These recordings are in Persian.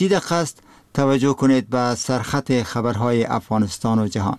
دقیقه است توجه کنید به سرخط خبرهای افغانستان و جهان.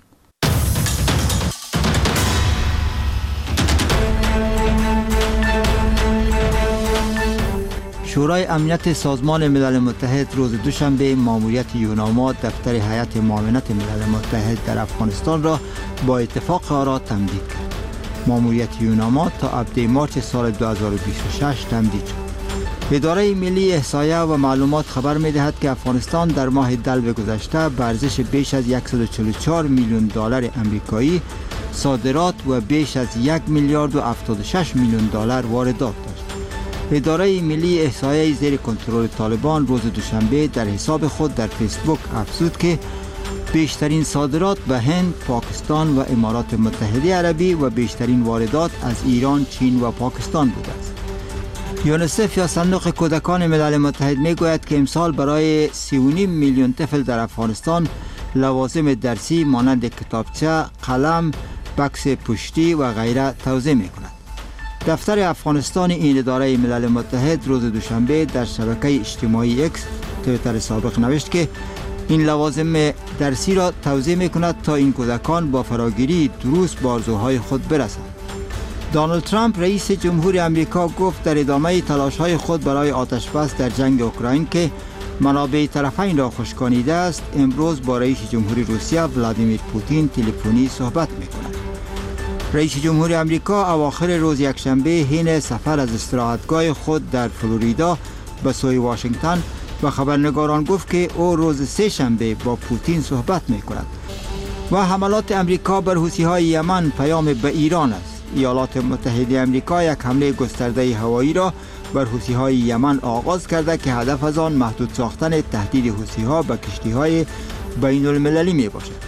شورای امنیت سازمان ملل متحد روز دوشنبه ماموریت یوناما دفتر هیئت معاونت ملل متحد در افغانستان را با اتفاق آرا تمدید کرد. ماموریت یوناما تا ابتدای مارچ سال 2026 تمدید شد. اداره ملی احصایه و معلومات خبر می‌دهد که افغانستان در ماه دلو گذشته به ارزش بیش از 144 میلیون دلار آمریکایی صادرات و بیش از 1 میلیارد و 76 میلیون دلار واردات داشت. اداره ملی احصایه زیر کنترل طالبان روز دوشنبه در حساب خود در فیسبوک افزود که بیشترین صادرات به هند، پاکستان و امارات متحده عربی و بیشترین واردات از ایران، چین و پاکستان بوده است. یونیسف یا صندوق کودکان ملل متحد میگوید که امسال برای 3.5 میلیون طفل در افغانستان لوازم درسی مانند کتابچه، قلم، بکس پشتی و غیره توزیع میکند. دفتر افغانستان این اداره ملل متحد روز دوشنبه در شبکه اجتماعی اکس توییتر سابق نوشت که این لوازم درسی را توزیع میکند تا این کودکان با فراگیری دروس به آرزوهای خود برسند. دونالد ترامپ رئیس جمهور آمریکا گفت در ادامه تلاش‌های خود برای آتش‌بس در جنگ اوکراین که منابع طرفین را خشکانیده است، امروز با رئیس جمهور روسیه ولادیمیر پوتین تلفنی صحبت می‌کند. رئیس جمهور آمریکا اواخر روز یکشنبه حین سفر از استراحتگاه خود در فلوریدا به سوی واشنگتن و خبرنگاران گفت که او روز سه شنبه با پوتین صحبت می‌کند. و حملات آمریکا بر حوثی‌های یمن پیام به ایران است. ایالات متحده آمریکا یک حمله گسترده هوایی را بر حوثی‌های یمن آغاز کرده که هدف از آن محدود ساختن تهدید حوثی‌ها به کشتی‌های بین‌المللی میباشد.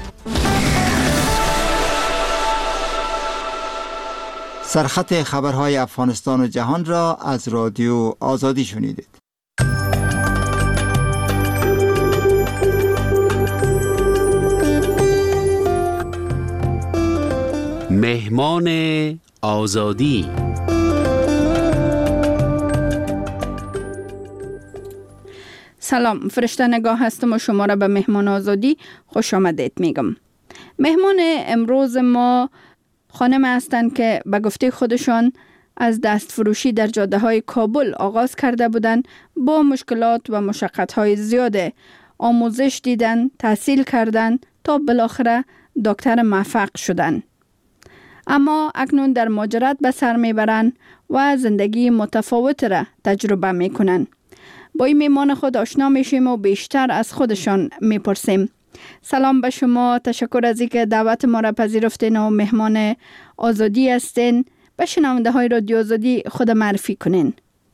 سرخط خبرهای افغانستان و جهان را از رادیو آزادی شنیدید. مهمان آزادی. سلام، فرشته نگاه هستم و شما را به مهمان آزادی خوش آمدید میگم. مهمان امروز ما خانم هستند که به گفته خودشان از دست فروشی در جاده های کابل آغاز کرده بودند. با مشکلات و مشقت های زیاده آموزش دیدن، تحصیل کردن تا بالاخره دکتر موفق شدن. اما اکنون در مهاجرت به سر میبرند و زندگی متفاوت را تجربه میکنن. با این میمان خود آشنا میشیم و بیشتر از خودشان میپرسیم. سلام به شما، تشکر از اینکه دعوت ما را پذیرفتین و مهمان آزادی هستین. به شنونده های رادیو آزادی خود معرفی کنین.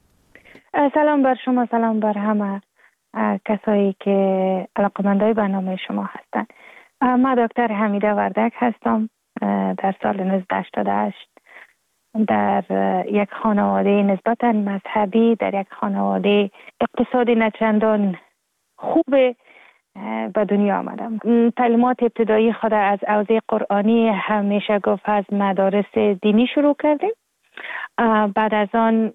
سلام بر شما، سلام بر همه کسایی که علاقه‌مندای برنامه شما هستند. من دکتر حمیده وردک هستم. در سال 1988 در یک خانواده نسبتاً مذهبی، در یک خانواده اقتصادی نچندان خوب به دنیا آمدم. تعلیمات ابتدایی خود از حوزه قرآنی همیشه گفت از مدارس دینی شروع کردیم. بعد از آن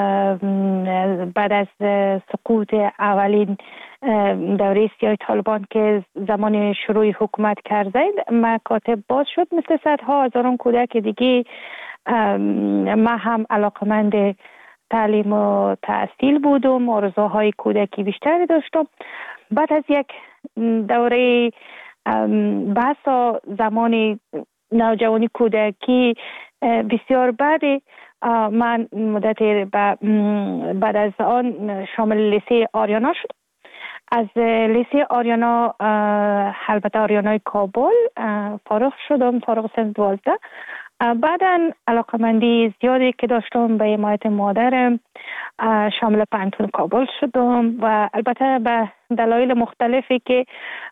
بعد از سقوط اولین دوره سیاه طالبان که زمان شروع حکومت کرده مکاتب باز شد مثل صدها هزاران کودک دیگه. ما هم علاقمند تعلیم و تحصیل بودم، آرزوهای کودکی بیشتری داشتم. بعد از یک دوره بحث زمان نوجوانی کودکی بسیار بعد من مدت بعد از آن شامل لیسه آریانا شد. از لیسه آریانا البته آریانای کابل فارغ شدم، فارغ سن 12. بعدا علاقمندی زیادی که داشتم به حمایت مادرم شامل پانتون کابل شدم و البته به دلایل مختلفی که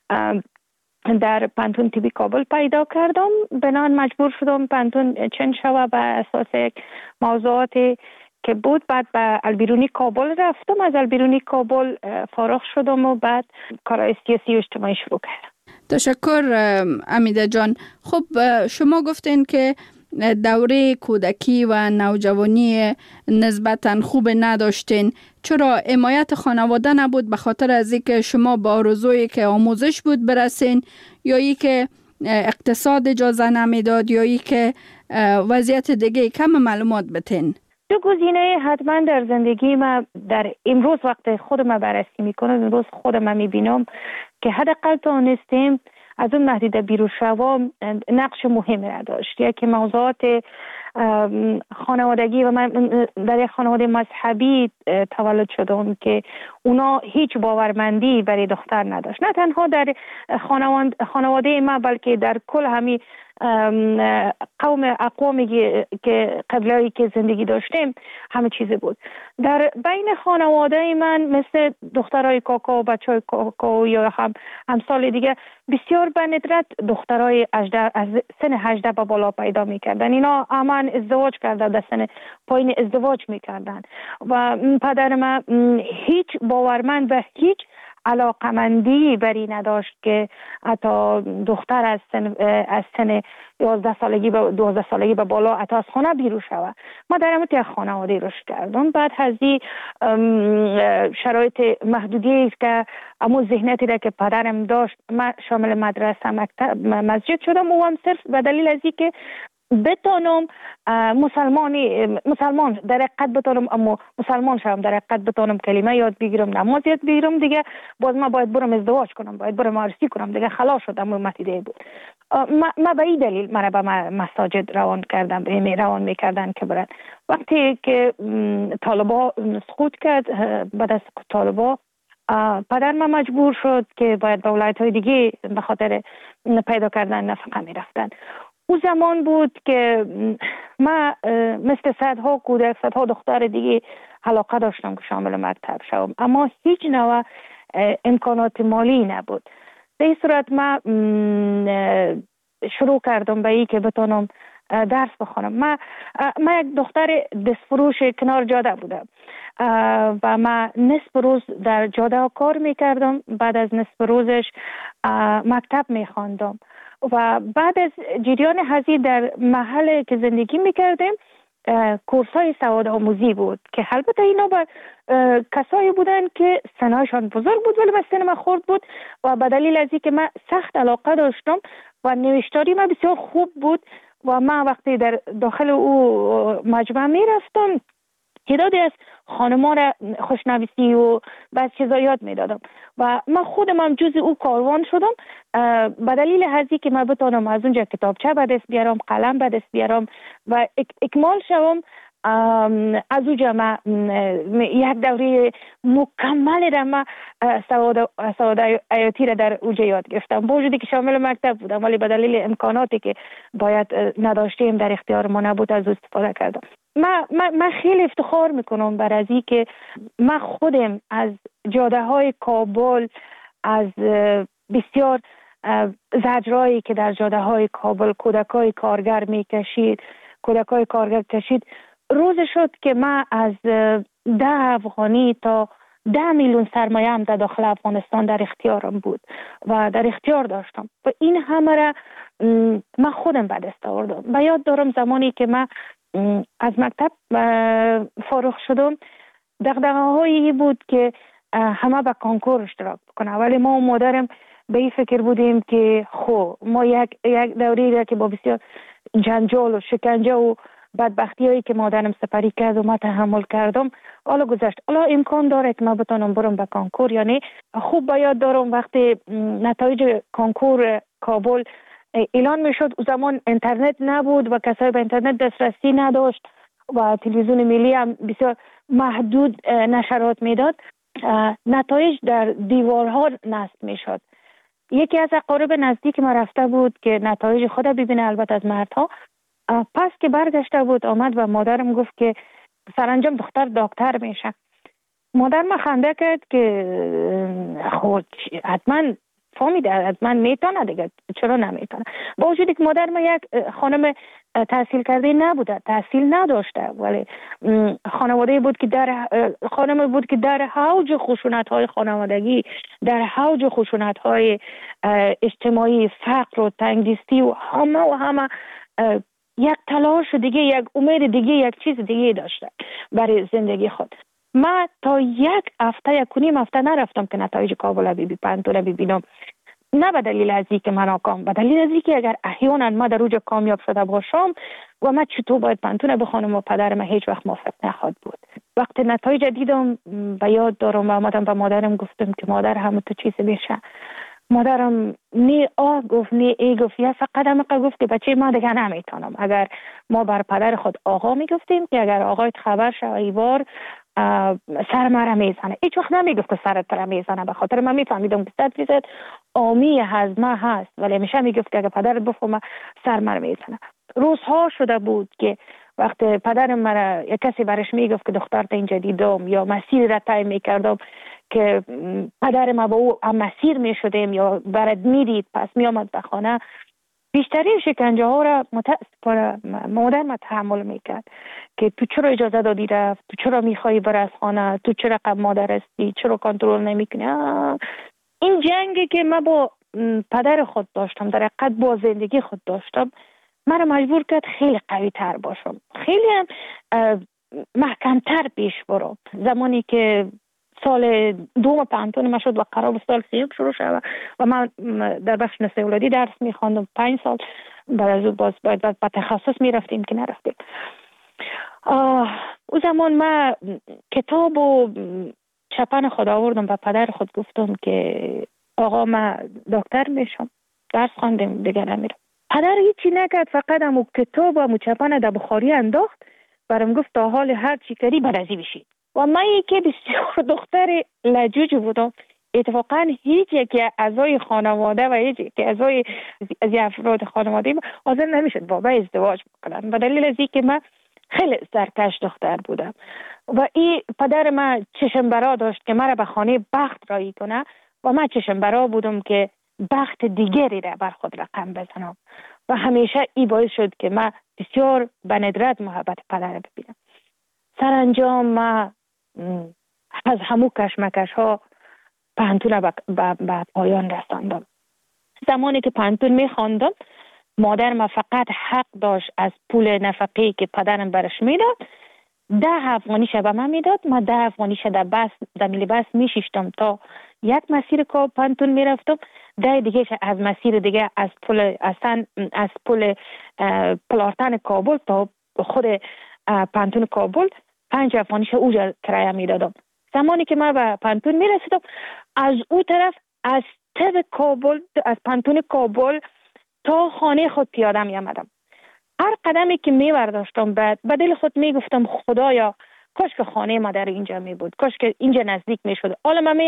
در پانتون تیبی کابل پیدا کردم بنان مجبور شدم پانتون چنج شوه به اساس یک موضوعاتی که بود. بعد به البیرونی کابل رفتم، از البیرونی کابل فارغ شدم و بعد کارهای سیاسی و اجتماعی شروع کردم. تشکر امیده جان. خب شما گفتین که دوره کودکی و نوجوانی نسبتاً خوب نداشتین. چرا حمایت خانواده نبود؟ به خاطر از اینکه شما با آرزویی که آموزش بود برسین، یا ای که اقتصاد اجازه نمیداد، یا ای که وضعیت دیگه؟ کم معلومات بتین. دو گزینه حتما در زندگی ما در امروز وقت خودم بررسی میکنم، امروز خودم میبینم که حداقل تونستیم از اون محدوده بیرون شوم نقش مهمی را داشت. یکی موضوعات خانوادگی، و من در یک خانواده مذهبی تولد شدم که اونا هیچ باورمندی برای دختر نداشت، نه تنها در خانواده ما بلکه در کل همین اقوامی که قبلی که زندگی داشتیم همه چیز بود. در بین خانواده من مثل دخترای کاکا و بچهای کاکا یا همسال دیگه بسیار به ندرت دخترای از سن 18 به بالا پیدا میکردن. اینا همان ازدواج کردن، در سن پایین ازدواج میکردن و پدر من هیچ باورمند و هیچ علاقمندی بری نداشت که حتی دختر از سن 11 سالگی به 12 سالگی به بالا حتی از خانه بیرون شود. ما در همون یک خانواده رشد کردم. بعد از این شرایط محدودی است که امو ذهنیتی را که پدرم داشت، من شامل مدرسه، مکتب، مسجد شدم و هم صرف به دلیل از این که بتونم مسلمان در حقیقت بتونم، اما مسلمان شدم در حقیقت بتونم کلمه یاد بگیرم، نماز یاد بگیرم، دیگه باز ما باید برم ازدواج کنم، باید برم عروسی کنم، دیگه خلاص شدم. متیده بود. ما به این دلیل من به مساجد روان میکردن که برن. وقتی که طالبا سقوط کرد، بعد از طالبا پدر من مجبور شد که باید به ولایت‌های دیگه به خاطر پیدا کردن نفقه میرفتن. او زمان بود که من مثل صدها کودک، صدها دختر دیگه علاقه داشتم که شامل مکتب شوم، اما هیچ نوع امکانات مالی نبود. به این صورت من شروع کردم به این که بتونم درس بخونم. من یک دختر دستفروش کنار جاده بودم و من نصف روز در جاده کار میکردم، بعد از نصف روزش مکتب میخواندم و بعد از جریان هزی در محل که زندگی میکردیم کورسای سواد آموزی بود که البته اینا با کسایی بودن که سنایشان بزرگ بود ولی سن من خرد بود و به دلیل از اینکه من سخت علاقه داشتم و نوشتاری من بسیار خوب بود و من وقتی در داخل او مجمع میرفتم تعدادی از خانمان را خوشنویسی و بعض چیزا یاد میدادم و من خودم هم جز او کاروان شدم به دلیل هزی که من بتونم از اونجا کتابچه به دست بیارم، قلم به دست بیارم و اکمال شوم. از اونجا من یک دوره مکمل را من سواد حیاتی را در اونجا یاد گرفتم، با وجودی که شامل مکتب بودم ولی به دلیل امکاناتی که باید نداشتیم در اختیار ما نبود از استفاده کردم. من خیلی افتخار میکنم بر از این که من خودم از جاده های کابل، از بسیار زجرایی که در جاده های کابل کودکای کارگر میکشید، کودکای کارگر کشید، روز شد که من از 10 افغانی تا 10 میلیون سرمایه هم در داخل افغانستان در اختیارم بود و در اختیار داشتم و این همه را من خودم به دست آوردم. و یاد دارم زمانی که من از مکتب فارغ شدم دغدغه‌هایی بود که همه به کنکور اشتراک بکنه، ولی ما و مادرم به این فکر بودیم که ما یک دوری را که با بسیار جنجال و شکنجه و بدبختی هایی که مادرم سپری کرد و ما تحمل کردم حالا گذشت، حالا امکان داره که ما بتونم برم به کنکور. یعنی خوب باید دارم وقتی نتایج کنکور کابل اعلان میشد، او زمان اینترنت نبود و کسایی به اینترنت دسترسی نداشت و تلویزیون ملی هم بسیار محدود نشرات میداد، نتایج در دیوارها نصب میشد. یکی از اقارب نزدیک ما رفته بود که نتایج خود ببینه، البته از مردها. پس که برگشته بود آمد و مادرم گفت که سرانجام دختر دکتر میشه. مادر ما خنده کرد که خود حتما فهمیده، حتما میتونه دیگه، چرا نمیتونه؟ با وجودی که مادر ما یک خانم تحصیل کرده نبوده، تحصیل نداشته، ولی خانواده بود که خانم بود که در حوج خشونت‌های خانوادگی، در حوج خشونت‌های اجتماعی، فقر و تنگدستی و همه یک تلاش دیگه، یک امید دیگه، یک چیز دیگه داشته برای زندگی خود. من تا یک هفته، یک و نیم هفته نرفتم که نتایج کابل پانتون ببینم. نه به دلیل از اینکه من ناکام، به دلیل از اینکه اگر احیانا ما در اوج کامیاب شده باشم و من چطور باید پانتون بخوانم و پدر من هیچ وقت موافق نخواهد بود. وقتی نتایج دیدم به یاد دارم و آمدم به مادرم گفتم که مادر همه تو چیز میشه. مادرم نی آه گفت نی ای گفت، یا فقط همه گفت که بچه ما دیگه نمیتونم. اگر ما بر پدر خود آقا میگفتیم که اگر آقایت خبر شد ایوار سر مرا میزنه، هیچ وقت نمیگفت که سرت را میزنه، به خاطر من میفهمیدم که 100% آمی هضمه هست، ولی همیشه میگفت که اگر پدرت بفهمه سر مرا میزنه. روزها شده بود که وقتی پدرم مرا یک کسی برش میگفت که دخترت اینجا دیدم یا مسیر را طی میکردم که پدر ما با او مسیر میشدیم یا برد میدید پس میامد به خانه، بیشترین شکنجه ها را متاسفانه مادر ما تحمل میکرد که تو چرا اجازه دادی رفت، تو چرا میخوایی بر از خانه، تو چرا قبل مادر هستی، چرا کنترل نمیکنی. این جنگی که من با پدر خود داشتم، در حقیقت با زندگی خود داشتم، مرا مجبور کرد خیلی قوی تر باشم، خیلی هم محکمتر پیش برم. زمانی که سال دوم پانتون ما شد و قرار سال سیوم شروع شد و من در بخش نسل اولادی درس میخواندم 5 سال، بعد از او باز باید به تخصص میرفتیم که نرفتیم. او زمان ما کتاب و چپن خود آوردم و پدر خود گفتم که آقا من دکتر میشم، درس خواندم دیگه نمیرم. پدر هیچی نکرد، فقط همو کتاب و همو چپن در بخاری انداخت، برام گفت تا حال هر چی کردی برازی بشید. و من یکی بسیار دختر لجوج بودم، اتفاقا هیچ یکی اعضای خانواده و هیچ یکی اعضای از افراد خانواده حاضر نمیشد با من ازدواج بکنن، به دلیل از اینکه من خیلی سرکش دختر بودم و این پدر من چشم برا داشت که مرا به خانه بخت رایی کنه و من چشم برا بودم که بخت دیگری را بر خود رقم بزنم و همیشه این باعث شد که من بسیار به ندرت محبت پدر را ببینم. سرانجام من از همو کشمکش ها پانتون به پایان رساندم. زمانی که پانتون میخواندم مادر ما فقط حق داشت از پول نفقه که پدرم برش میداد 10 افغانیش به من میداد، من 10 افغانیش در ملی بس میشیشتم تا یک مسیر که پانتون میرفتم، 10 دیگه از مسیر دیگه از پل پلارتن کابل تا خود پانتون کابل 5 افغانیش اوجا کرایه میدادم. زمانی که من به پانتون میرسیدم از او طرف از طب کابل، از پانتون کابل تا خانه خود پیاده می آمدم. هر قدمی که می برداشتم به دل خود می گفتم خدایا کاش که خانه ما در اینجا می بود، کاش که اینجا نزدیک می شد. حالا من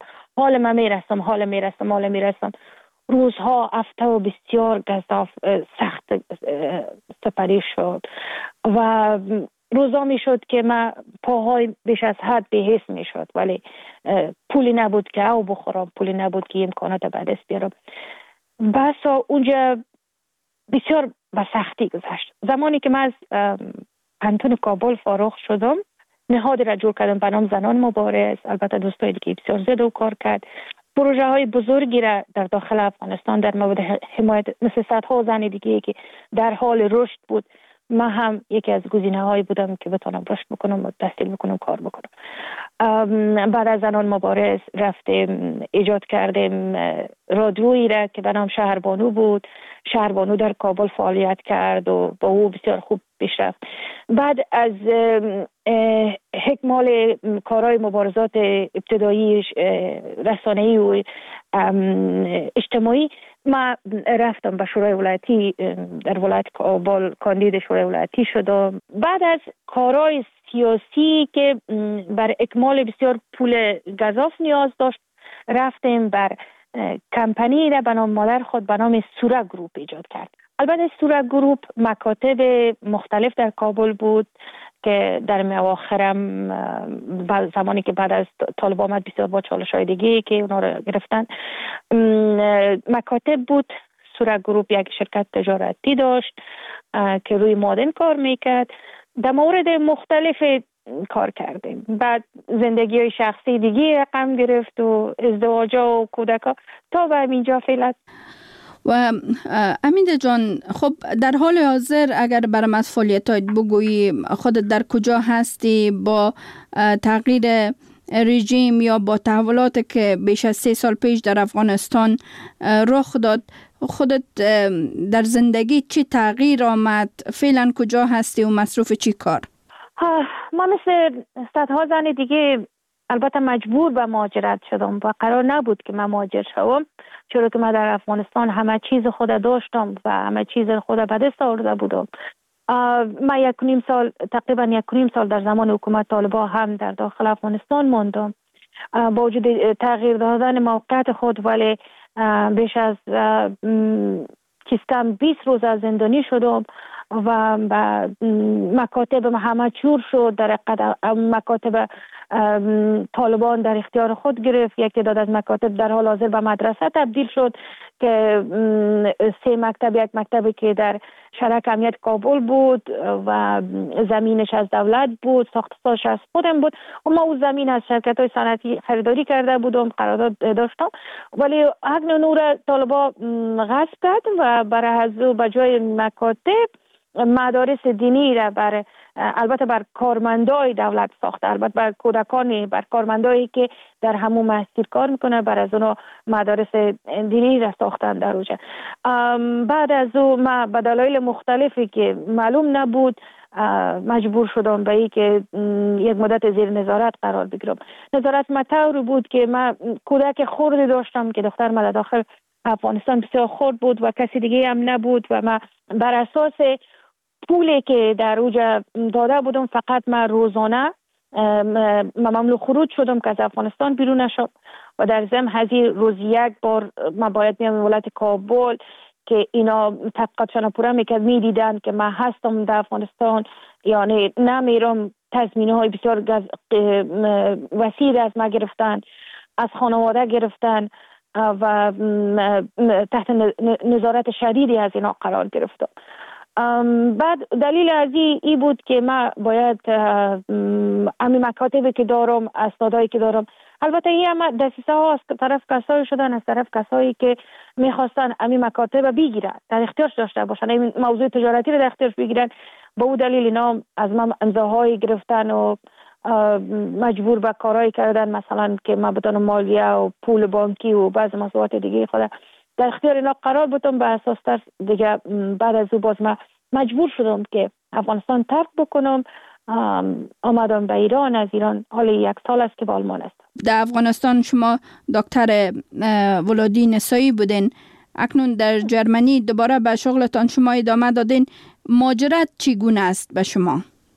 می رسم. روزها هفته و بسیار گزاف سخت سپری شد و روزا می شد که من پاهای بیش از حد بی‌حس می شد، ولی پولی نبود که او بخورم، پولی نبود که امکانات به دست بیارم. بسا اونجا بسیار به سختی گذشت. زمانی که من از پانتون کابل فارغ شدم نهادی را جور کردم به نام زنان مبارز، البته دوستای دیگه بسیار زیاد کار کرد. پروژه های بزرگی را در داخل افغانستان در مورد حمایت مثل صدها زن دیگه که در حال رشد بود، من هم یکی از گزینه‌هایی بودم که بتونم رشد بکنم و تحصیل بکنم، کار بکنم. بعد از زنان مبارز رفتیم ایجاد کردیم رادیویی را که به نام شهربانو بود. شهربانو در کابل فعالیت کرد و با او بسیار خوب پیش رفت. بعد از حکمال کارهای مبارزات ابتدایی رسانه‌ای و اجتماعی ما رفتم به شورای ولایتی در ولایت کابل کاندید شورای ولایتی شدم. بعد از کارهای سیاسی که بر اکمال بسیار پول گزاف نیاز داشت رفتیم بر کمپانی را به نام مادر خود به نام سوره گروپ ایجاد کرد. البته سوره گروپ مکاتب مختلف در کابل بود که در اواخرم زمانی که بعد از طالب آمد بسیار با چالش‌های دیگه که اونا رو گرفتن مکاتب بود. سوره گروپ یک شرکت تجارتی داشت که روی مادن کار میکرد. در مورد مختلف کار کردیم. بعد زندگی های شخصی دیگه رقم گرفت و ازدواج و کودکا تا به اینجا فعلا. و امید جان، خب در حال حاضر اگر بر مسئولیتات بگویی، خودت در کجا هستی با تغییر رژیم یا با تحولاتی که بیش از 3 سال پیش در افغانستان رخ داد، خودت در زندگی چی تغییر آمد؟ فعلا کجا هستی و مصروف چی کار؟ ما مثل صدها زن دیگه البته مجبور به مهاجرت شدم و قرار نبود که من مهاجر شوم، چرا که من در افغانستان همه چیز خود داشتم و همه چیز خود به دست آورده بودم. من تقریبا 1.5 سال در زمان حکومت طالبان هم در داخل افغانستان ماندم. با وجود تغییر دادن موقعیت خود، ولی بیش از کم 20 روز از زندانی شدم و مکاتب همه چور شد. در مکاتب طالبان در اختیار خود گرفت. یک تعداد از مکاتب در حال حاضر به مدرسه تبدیل شد که 3 مکتب، یک مکتبی که در شرک امنیت کابل بود و زمینش از دولت بود، ساختش از خودم بود و ما اون زمین از شرکت‌های صنعتی خریداری کرده بودم، قرارداد داشتم، ولی حق نور طالبان غصب کرد و برای از به جای مکاتب مدارس دینی را البته بر کارمندای دولت ساخته، البته بر کودکانی، بر کارمندایی که در همون مسجد کار میکنه، بر از اونها مدارس دینی را ساختن در اوجه. بعد از اون ما به دلایل مختلفی که معلوم نبود مجبور شدم به اینکه یک مدت زیر نظارت قرار بگیرم. نظارت مطور بود که من کودک خردی داشتم که دختر من داخل افغانستان بسیار خرد بود و کسی دیگه هم نبود و من بر اساس پولی که در اوجه داده بودم فقط من روزانه مملو خروج شدم که از افغانستان بیرون نشد و در ضمن هزینه روز یک بار من باید میام ولایت کابل که اینا تحقیقاتشان پورا میدیدن که من هستم در افغانستان، یعنی نمیرم. تضمینه های بسیار وسیع از ما گرفتن، از خانواده گرفتن و تحت نظارت شدیدی از اینا قرار گرفتم. بعد دلیل از این بود که من باید امی مکاتبی که دارم، اسنادایی که دارم، البته این هم دسیسه ها از طرف کسایی شدن، از طرف کسایی که میخواستن امی مکاتب بگیرن، در اختیارش داشته باشن، این موضوع تجارتی رو در اختیارش بگیرن. با اون دلیل اینا از من امضاهایی گرفتن و مجبور به کارهایی کردن، مثلا که من بتونم مالیه و پول بانکی و بعض مسئولیت دیگه خود در اختیار اینا قرار بودم. به اساس ترس دیگه بعد از اون باز من مجبور شدم که افغانستان ترک بکنم. آمدم به ایران. از ایران حال 1 سال است که با آلمان است. در افغانستان شما دکتر ولادی نسایی بودین، اکنون در جرمنی دوباره به شغلتان شما ادامه دادین. مهاجرت چگونه است به شما؟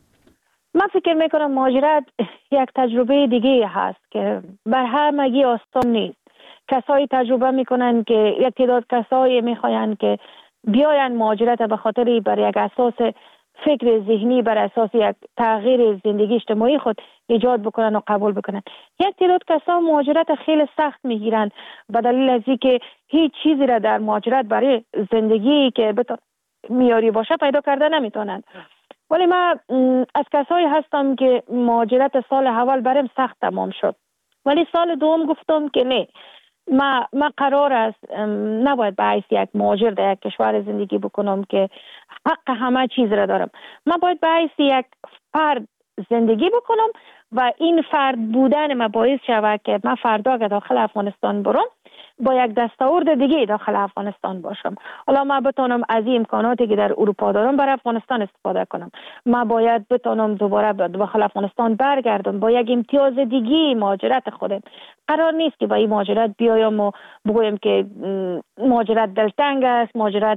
من فکر میکنم مهاجرت یک تجربه دیگه هست که بر همگی آسان نیست. کسایی تجربه میکنن که یک تعداد کسایی میخواین که بیاین مهاجرت به خاطر بر یک اساس فکر ذهنی، بر اساس یک تغییر زندگی اجتماعی خود ایجاد بکنن و قبول بکنن. یک تعداد کسا مهاجرت خیلی سخت میگیرن به دلیل از اینکه هیچ چیزی را در مهاجرت برای زندگی که میاری باشه پیدا کرده نمیتونن. ولی من از کسایی هستم که مهاجرت سال اول برام سخت تمام شد، ولی سال دوم گفتم که نه، من قرار است نباید به حیث یک مهاجر در یک کشور زندگی بکنم که حق همه چیز را دارم. من باید به حیث یک فرد زندگی بکنم و این فرد بودن من باعث شود که من فردا که داخل افغانستان برم با یک دستاورد دیگه داخل افغانستان باشم. حالا من بتونم از این امکاناتی که در اروپا دارم برای افغانستان استفاده کنم. من باید بتونم دوباره داخل افغانستان برگردم با یک امتیاز دیگه مهاجرت خودم. قرار نیست که با این مهاجرت بیایم و بگویم که مهاجرت دلتنگ است، مهاجرت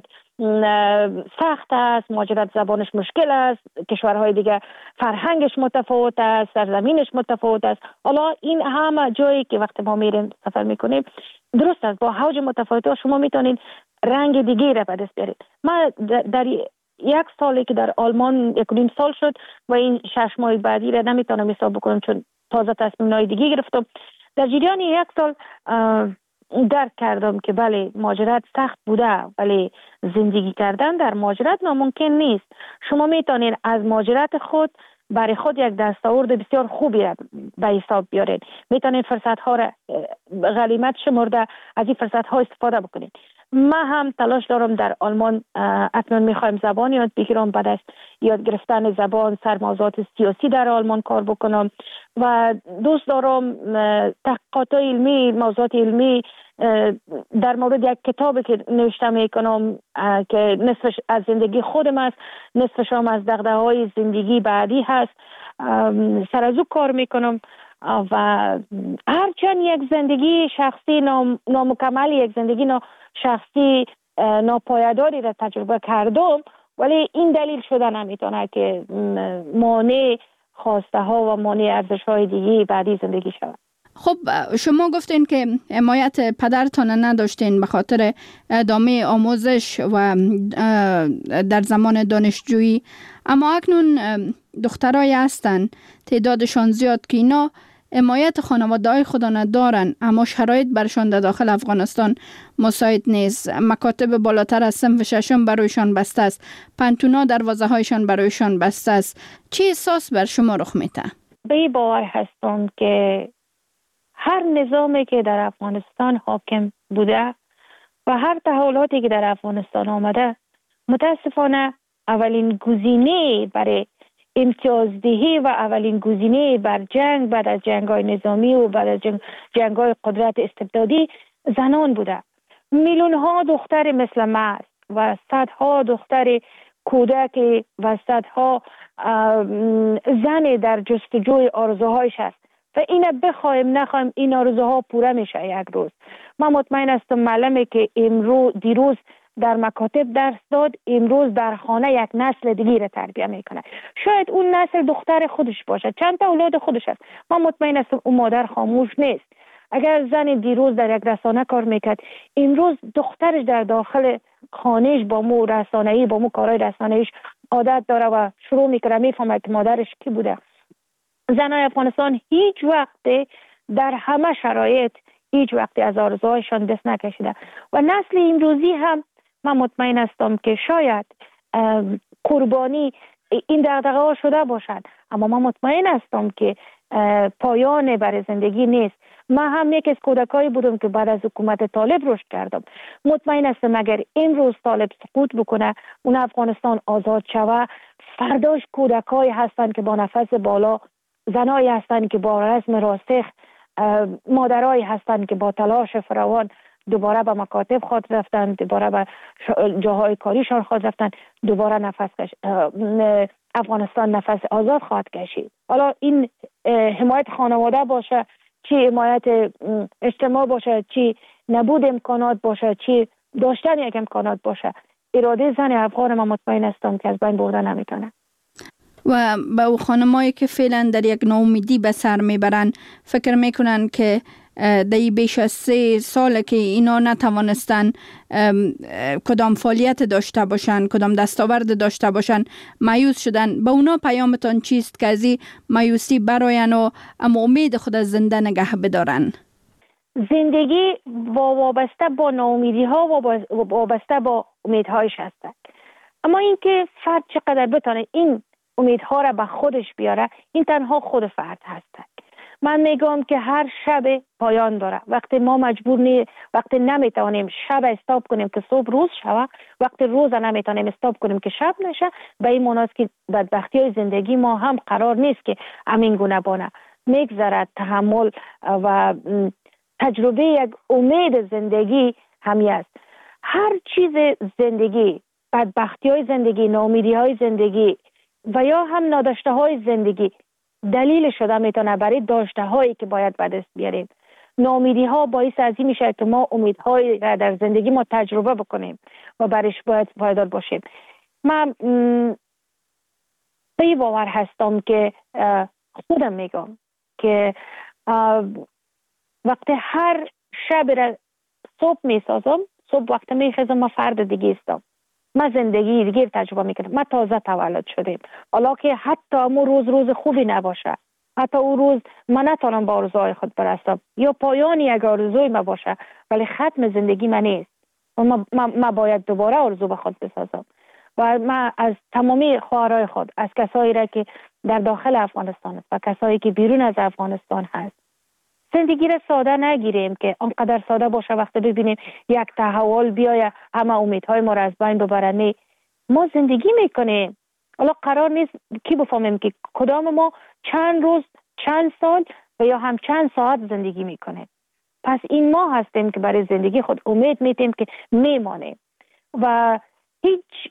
سخت است، مهاجرت زبانش مشکل است، کشورهای دیگه فرهنگش متفاوت است، سرزمینش متفاوت است. حالا این همه جایی که وقتی ما میریم سفر میکنیم درست است، با حوج متفاوت شما میتونید رنگ دیگه را به دست بیارید. من در 1 سالی که در آلمان 1.5 سال شد و این 6 ماه بعدی را نمیتونم حساب بکنم چون تازه تصمیم‌های دیگه گرفتم. در جریان 1 سال درک کردم که بله مهاجرت سخت بوده، ولی زندگی کردن در مهاجرت ناممکن نیست. شما میتونید از مهاجرت خود برای خود یک دستاورد بسیار خوبی را به حساب بیارید. میتونید فرصت ها را غنیمت شمرده از این فرصت ها استفاده بکنید. من هم تلاش دارم در آلمان، اکنون میخوایم زبان یاد بگیرم، بعد از یاد گرفتن زبان سر موضوعات سیاسی در آلمان کار بکنم و دوست دارم تحقیقات علمی، موضوعات علمی در مورد یک کتابی که نوشته میکنم که نصفش از زندگی خودم است، نصفش هم از دغدغه‌های زندگی بعدی هست، سر از او کار میکنم و هرچند یک زندگی شخصی نامکمل، یک زندگی شخصی ناپایداری را تجربه کردم، ولی این دلیل شده نمیتونه که مانع خواسته ها و مانع ارزش های دیگه بعدی زندگی شود. خب شما گفتین که حمایت پدرتان نداشتین به خاطر ادامه آموزش و در زمان دانشجویی، اما اکنون دخترای هستن تعدادشان زیاد که اینا حمایت خانواده‌های خود ندارن، اما شرایط برشان در داخل افغانستان مساعد نیست. مکاتب بالاتر از صنف ششم برایشان بسته است، پنتونا دروازه هایشان برایشان بسته است. چه احساس بر شما رخ میده؟ به باور هستم که هر نظامی که در افغانستان حاکم بوده و هر تحولاتی که در افغانستان آمده، متاسفانه اولین گزینه برای امتیازدهی و اولین گزینه بر جنگ بعد از جنگ‌های نظامی و بعد از جنگ‌های قدرت استبدادی زنان بوده. میلیون‌ها دختر مثل من و صدها دختر کودک و صدها زن در جستجوی آرزوهایش است و اینه بخوایم نخوایم این آرزوها پوره میشه یک روز. من مطمئن هستم معلمه که دیروز در مکاتب درس داد، امروز در خانه یک نسل دیگه را تربیت میکنه. شاید اون نسل دختر خودش باشه، چند تا اولاد خودش است. من مطمئن هستم اون مادر خاموش نیست. اگر زن دیروز در یک رسانه کار میکرد، امروز دخترش در داخل خانهش با مو رسانه‌ای، با مو کارهای رسانه‌ایش عادت داره و شروع میکنه میفهمه که مادرش کی بوده. زنای افغانستان هیچ وقت در همه شرایط هیچ وقت از آرزوهایشان دست نکشیده و نسل امروزی هم من مطمئن هستم که شاید قربانی این دغدغه ها شده باشد، اما من مطمئن هستم که پایان برای زندگی نیست. من هم یک از کودکایی بودم که بعد از حکومت طالب رشد کردم. مطمئن هستم اگر امروز طالب سقوط بکنه، اون افغانستان آزاد شود، فرداش کودکایی هستند که با نفس بالا، زنایی هستند که با رسم راسخ، مادرایی هستند که با تلاش فراوان دوباره به مکاتب خود رفتن، دوباره به جاهای کاریشان خود رفتن، دوباره افغانستان نفس آزاد خواهد کشید. حالا این حمایت خانواده باشه، چی حمایت اجتماع باشه، چی نبود امکانات باشه، چی داشتن یک امکانات باشه، اراده زن افغان من مطمئن هستم که از بین برده نمیتونه. و به او خانمایی که فعلا در یک ناامیدی به سر میبرن، فکر میکنن که در بیش از 3 سال که اینا نتوانستن کدام فعالیت داشته باشن، کدام دستاورد داشته باشن، مایوس شدن. به اونا پیامتان چیست که از این مایوسی براین و اما امید خود از زنده نگه بدارن؟ زندگی وابسته با ناامیدی ها و وابسته با امیدهایش هستند، اما اینکه فرد چقدر بتونه این امیدها را به خودش بیاره، این تنها خود فرد هست. من میگم که هر شب پایان داره. وقتی ما وقتی نمیتونیم شب استاپ کنیم که صبح روز شود، وقتی روز نمیتونیم استاپ کنیم که شب نشه، به این معنی است که بدبختی های زندگی ما هم قرار نیست که همین گونه بانه. میگذرد تحمل و تجربه یک امید زندگی همی است. هر چیز زندگی، بدبختی های زندگی، ناامیدی های زندگی و یا هم ناداشته های زندگی دلیل شده میتونه برای داشته هایی که باید به دست بیاریم. ناامیدی ها باعث از این میشه که ما امیدهایی را در زندگی ما تجربه بکنیم و برایش باید پایدار باشیم. من به باور هستم که خودم میگم که وقتی هر شب را صبح میسازم، صبح وقتی میخیزم ما فرد دیگه استم، ما زندگی دیگه تجربه میکنم، ما تازه تولد شدیم. حالا که حتی امو روز خوبی نباشه، حتی اون روز من نتونم با آرزوهای خود برسم یا پایانی یک آرزوی ما باشه، ولی ختم زندگی من نیست و ما باید دوباره آرزو به خود بسازم. و من از تمامی خواهرای خود، از کسایی را که در داخل افغانستان است و کسایی که بیرون از افغانستان هست، زندگی را ساده نگیریم که آنقدر ساده باشه وقتی ببینیم یک تحول بیاید همه امیدهای ما را از بین ببره. نه، ما زندگی میکنیم. حالا قرار نیست کی بفهمیم که کدام ما چند روز، چند سال و یا هم چند ساعت زندگی میکنیم. پس این ما هستیم که برای زندگی خود امید میتیم که میمانیم و هیچ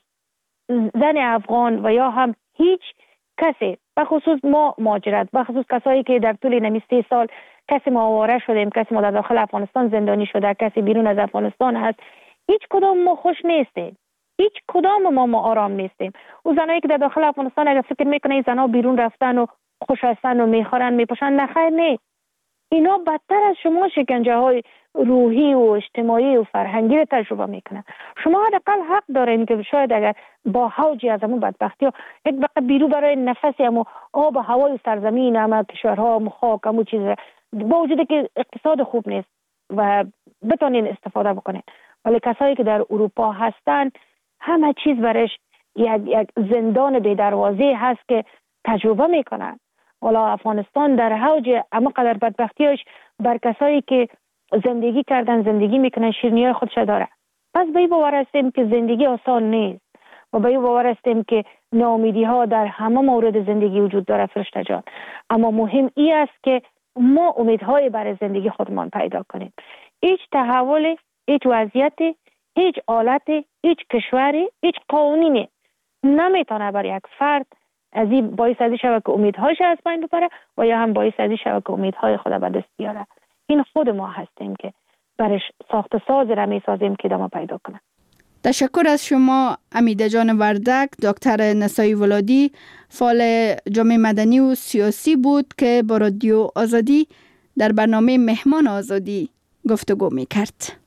زن افغان و یا هم هیچ کسی، بخصوص ما مهاجرت، بخصوص کسایی که در طول نمی 3 سال کسی ما آواره شدیم، کسی ما در داخل افغانستان زندانی شده، کسی بیرون از افغانستان هست، هیچ کدام ما خوش نیستیم. هیچ کدام ما آرام نیستیم. او زنایی که در داخل افغانستان اگر فکر میکنه این زنا بیرون رفتن و خوش هستن و میخورن میپوشن، نخیر، نه. اینا بدتر از شما شکنجه های روحی و اجتماعی و فرهنگی رو تجربه میکنن. شما حداقل حق دارین که شاید اگر با حوجی از همون بدبختی ها یک بقیه بیرو برای نفسی هم و آب و هوای سرزمین هم کشورها هم خاک هم و چیز، با وجودی که اقتصاد خوب نیست و بتونین استفاده بکنین، ولی کسایی که در اروپا هستن همه چیز برش یک زندان بی دروازه هست که تجربه میکنن. والا افغانستان در حوج اما قدر بدبختیش بر کسایی که زندگی کردن، زندگی میکنن، شیرینی‌های خودش داره. پس به این باور هستیم که زندگی آسان نیست و به این باور هستیم که ناامیدی ها در همه مورد زندگی وجود داره فرشته جان. اما مهم این است که ما امیدهای برای زندگی خودمان پیدا کنیم. هیچ تحول، هیچ وضعیت، هیچ حالت، هیچ کشوری، هیچ قانونی نمیتونه برای یک فرد از این باعث ازی شود که امیدهاش از بین ببره و یا هم باعث ازی شود که امیدهای خود به دست بیاره. این خود ما هستیم که برش ساخت ساز را میسازیم که ادامه پیدا کنه. تشکر از شما امیده جان وردک. دکتر نسایی ولادی فعال جامعه مدنی و سیاسی بود که با رادیو آزادی در برنامه مهمان آزادی گفتگو میکرد.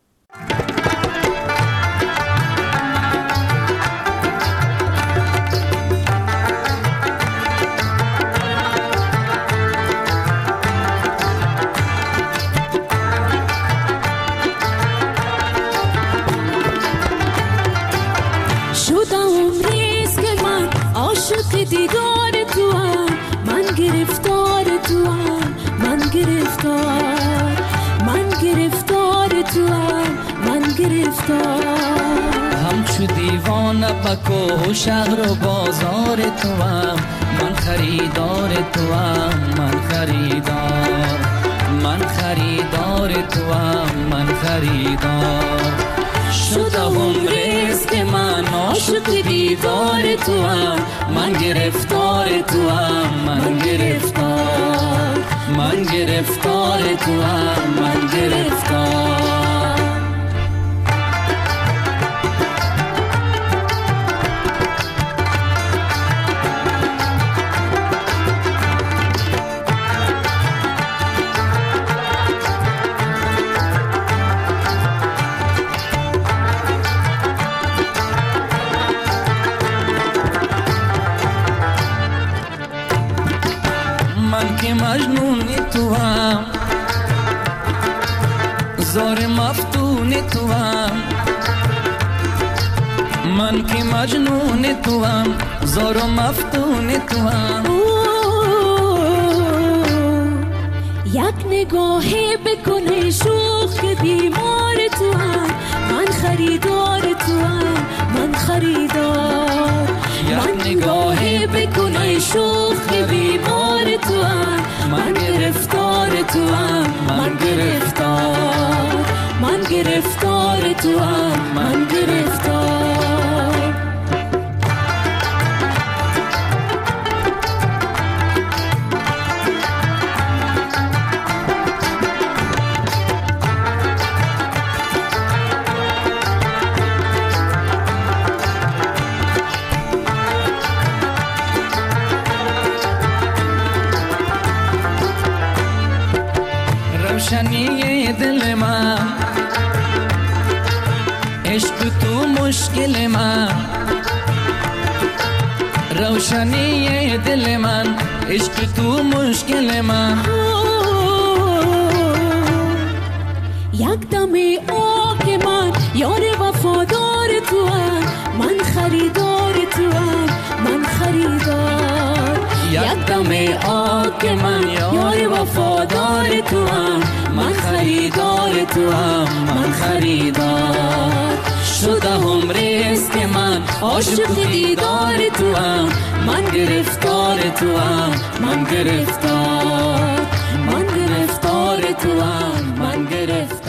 دیدار تو هم، من گرفتار تو هم، من گرفتار، من گرفتار تو هم، من گرفتار. همچو دیوانه بکو شهر و بازار تو هم، من خریدار تو هم، من خریدار، من خریدار تو هم، من خریدار. شدم رزق من عاشق دیدار تو هم، من گرفتار تو هم، من گرفتار، من گرفتار تو هم، من گرفتار. مجنون تو هم، زار مفتون تو هم، من که مجنون تو هم، زار مفتون تو هم. یک نگاهی بکنه شوخ بیمار تو هم، من خریدار تو هم، من خریدار. یک نگاهی بکنه شوخ بیمار تو هم، من گرفتار تو هم، من گرفتار، من گرفتار تو هم، من گرفتار. روشنی دل من، عشق تو مشکل من. روشنی دل من، عشق تو مشکل من. یک دم آه من، یار وفادار تو هم، من خریدار تو هم، من خریدار. یک دم آه که من یار وفادار تو هم، من خریدار تو هم، من خریدار شده هم ریز که من عاشق دیدار تو هم، من گرفتار تو هم، من گرفتار، من گرفتار تو هم، من گرفتار.